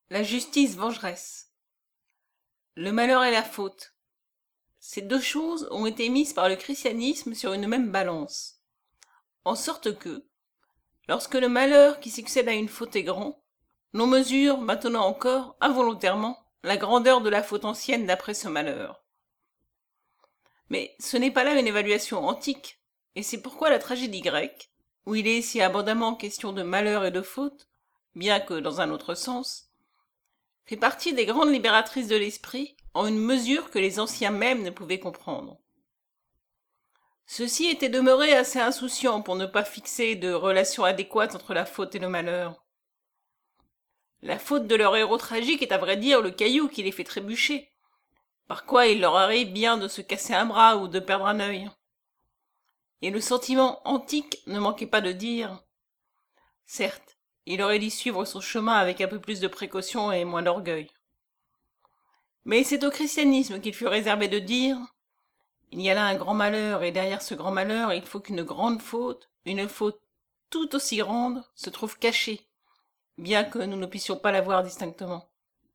La justice vengeresse. Le malheur et la faute. Ces deux choses ont été mises par le christianisme sur une même balance. En sorte que, lorsque le malheur qui succède à une faute est grand, l'on mesure, maintenant encore, involontairement, la grandeur de la faute ancienne d'après ce malheur. Mais ce n'est pas là une évaluation antique, et c'est pourquoi la tragédie grecque, où il est si abondamment question de malheur et de faute, bien que dans un autre sens, fait partie des grandes libératrices de l'esprit en une mesure que les anciens même ne pouvaient comprendre. Ceux-ci étaient demeurés assez insouciants pour ne pas fixer de relation adéquate entre la faute et le malheur. La faute de leur héros tragique est à vrai dire le caillou qui les fait trébucher, par quoi il leur arrive bien de se casser un bras ou de perdre un œil. Et le sentiment antique ne manquait pas de dire « Certes, il aurait dû suivre son chemin avec un peu plus de précaution et moins d'orgueil. » Mais c'est au christianisme qu'il fut réservé de dire « Il y a là un grand malheur, et derrière ce grand malheur, il faut qu'une grande faute, une faute tout aussi grande, se trouve cachée, bien que nous ne puissions pas la voir distinctement.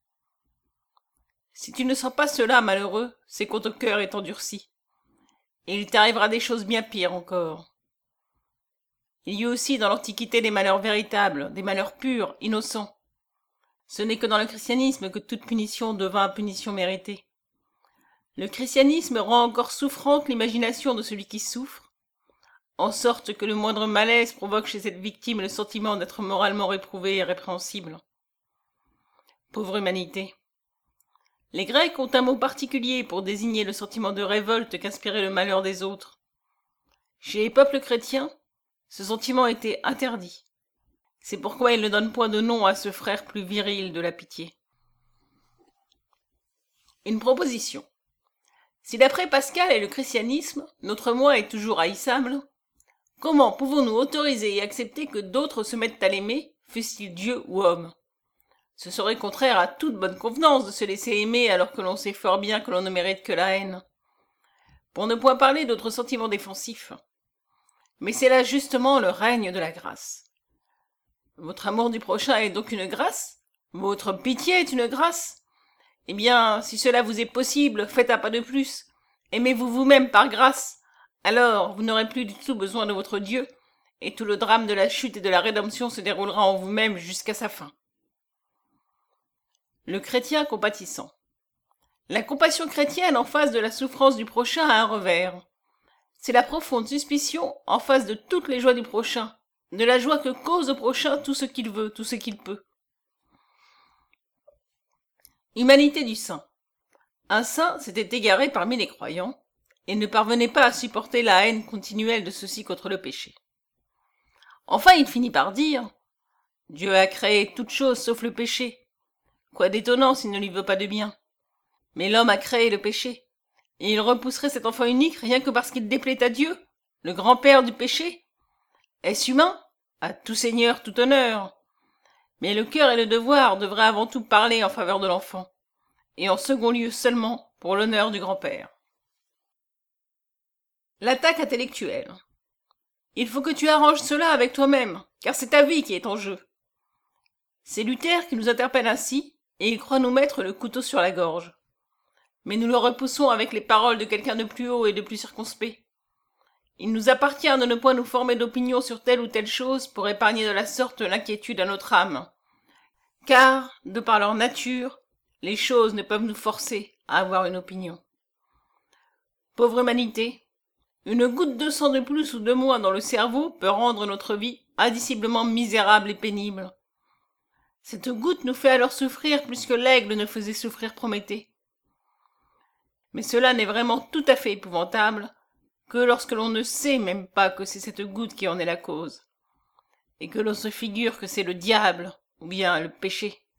Si tu ne sens pas cela, malheureux, c'est que ton cœur est endurci, et il t'arrivera des choses bien pires encore. Il y eut aussi dans l'Antiquité des malheurs véritables, des malheurs purs, innocents. Ce n'est que dans le christianisme que toute punition devint punition méritée. Le christianisme rend encore souffrante l'imagination de celui qui souffre, en sorte que le moindre malaise provoque chez cette victime le sentiment d'être moralement réprouvé et répréhensible. Pauvre humanité. Les Grecs ont un mot particulier pour désigner le sentiment de révolte qu'inspirait le malheur des autres. Chez les peuples chrétiens, ce sentiment était interdit. C'est pourquoi ils ne donnent point de nom à ce frère plus viril de la pitié. Une proposition. Si d'après Pascal et le christianisme, notre moi est toujours haïssable, comment pouvons-nous autoriser et accepter que d'autres se mettent à l'aimer, fût-il Dieu ou homme? Ce serait contraire à toute bonne convenance de se laisser aimer alors que l'on sait fort bien que l'on ne mérite que la haine. Pour ne point parler d'autres sentiments défensifs. Mais c'est là justement le règne de la grâce. Votre amour du prochain est donc une grâce? Votre pitié est une grâce? Eh bien, si cela vous est possible, faites un pas de plus. Aimez-vous vous-même par grâce. Alors, vous n'aurez plus du tout besoin de votre Dieu, et tout le drame de la chute et de la rédemption se déroulera en vous-même jusqu'à sa fin. Le chrétien compatissant. La compassion chrétienne en face de la souffrance du prochain a un revers. C'est la profonde suspicion en face de toutes les joies du prochain, de la joie que cause au prochain tout ce qu'il veut, tout ce qu'il peut. Humanité du saint. Un saint s'était égaré parmi les croyants, et ne parvenait pas à supporter la haine continuelle de ceux-ci contre le péché. Enfin il finit par dire « Dieu a créé toutes choses sauf le péché. Quoi d'étonnant s'il ne lui veut pas de bien. Mais l'homme a créé le péché. Et il repousserait cet enfant unique rien que parce qu'il déplaît à Dieu, le grand-père du péché? Est-ce humain? À tout seigneur, tout honneur. Mais le cœur et le devoir devraient avant tout parler en faveur de l'enfant, et en second lieu seulement pour l'honneur du grand-père. L'attaque intellectuelle. Il faut que tu arranges cela avec toi-même, car c'est ta vie qui est en jeu. C'est Luther qui nous interpelle ainsi, et il croit nous mettre le couteau sur la gorge. Mais nous le repoussons avec les paroles de quelqu'un de plus haut et de plus circonspect. Il nous appartient de ne point nous former d'opinion sur telle ou telle chose pour épargner de la sorte l'inquiétude à notre âme. Car, de par leur nature, les choses ne peuvent nous forcer à avoir une opinion. Pauvre humanité, une goutte de sang de plus ou de moins dans le cerveau peut rendre notre vie indiciblement misérable et pénible. Cette goutte nous fait alors souffrir plus que l'aigle ne faisait souffrir Prométhée. Mais cela n'est vraiment tout à fait épouvantable que lorsque l'on ne sait même pas que c'est cette goutte qui en est la cause, et que l'on se figure que c'est le diable ou bien le péché.